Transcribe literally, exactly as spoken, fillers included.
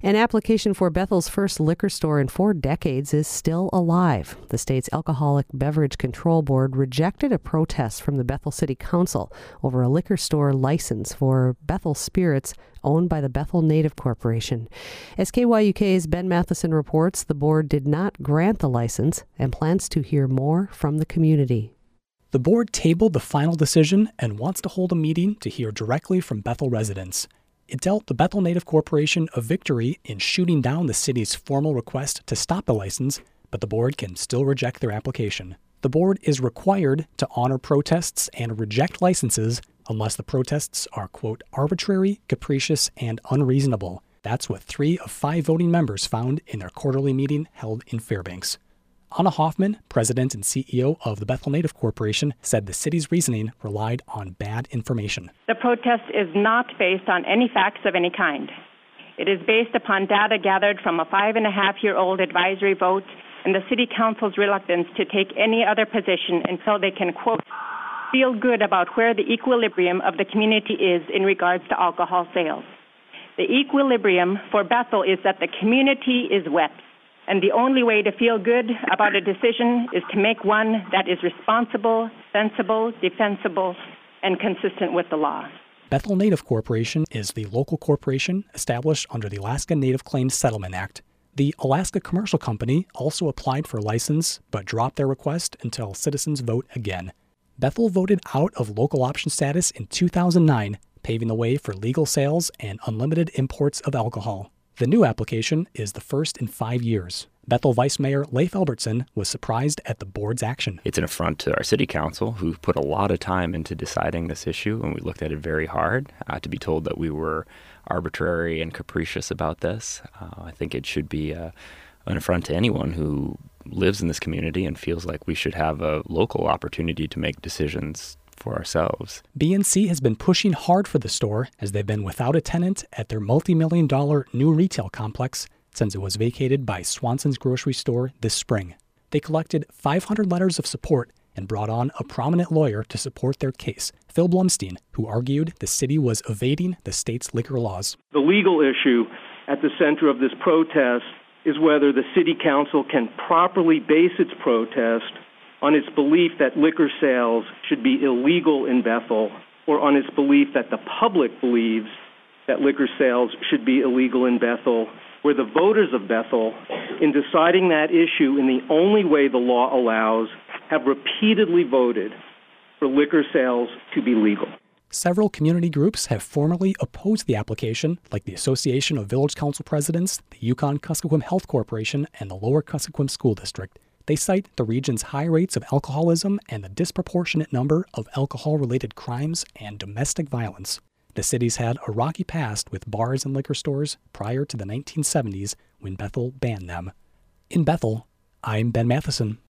An application for Bethel's first liquor store in four decades is still alive. The state's Alcoholic Beverage Control Board rejected a protest from the Bethel City Council over a liquor store license for Bethel Spirits owned by the Bethel Native Corporation. As K Y U K's Ben Matheson reports, the board did not grant the license and plans to hear more from the community. The board tabled the final decision and wants to hold a meeting to hear directly from Bethel residents. It dealt the Bethel Native Corporation a victory in shooting down the city's formal request to stop the license, but the board can still reject their application. The board is required to honor protests and reject licenses unless the protests are, quote, arbitrary, capricious, and unreasonable. That's what three of five voting members found in their quarterly meeting held in Fairbanks. Anna Hoffman, president and C E O of the Bethel Native Corporation, said the city's reasoning relied on bad information. The protest is not based on any facts of any kind. It is based upon data gathered from a five-and-a-half-year-old advisory vote and the city council's reluctance to take any other position until they can, quote, feel good about where the equilibrium of the community is in regards to alcohol sales. The equilibrium for Bethel is that the community is wet. And the only way to feel good about a decision is to make one that is responsible, sensible, defensible, and consistent with the law. Bethel Native Corporation is the local corporation established under the Alaska Native Claims Settlement Act. The Alaska Commercial Company also applied for a license, but dropped their request until citizens vote again. Bethel voted out of local option status in two thousand nine, paving the way for legal sales and unlimited imports of alcohol. The new application is the first in five years. Bethel Vice Mayor Leif Albertson was surprised at the board's action. It's an affront to our city council, who put a lot of time into deciding this issue, and we looked at it very hard. Uh, to be told that we were arbitrary and capricious about this, uh, I think it should be uh, an affront to anyone who lives in this community and feels like we should have a local opportunity to make decisions for ourselves. B N C has been pushing hard for the store as they've been without a tenant at their multi-million dollar new retail complex since it was vacated by Swanson's grocery store this spring. They collected five hundred letters of support and brought on a prominent lawyer to support their case, Phil Blumstein, who argued the city was evading the state's liquor laws. The legal issue at the center of this protest is whether the city council can properly base its protest on its belief that liquor sales should be illegal in Bethel, or on its belief that the public believes that liquor sales should be illegal in Bethel, where the voters of Bethel, in deciding that issue in the only way the law allows, have repeatedly voted for liquor sales to be legal. Several community groups have formally opposed the application, like the Association of Village Council Presidents, the Yukon-Kuskokwim Health Corporation, and the Lower Kuskokwim School District. They cite the region's high rates of alcoholism and the disproportionate number of alcohol-related crimes and domestic violence. The city's had a rocky past with bars and liquor stores prior to the nineteen seventies when Bethel banned them. In Bethel, I'm Ben Matheson.